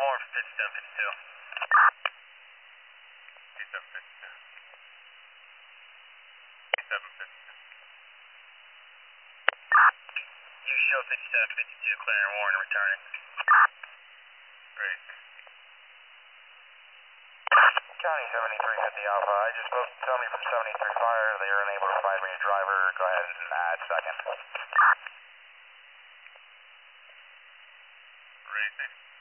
Warren for 5752. 5752. 5752. You show 5752, clearing Warren, returning. Great. County 7350 Alpha, I just spoke to Tony from 73 Fire. They were unable to provide me a driver. Go ahead and add second. Racing.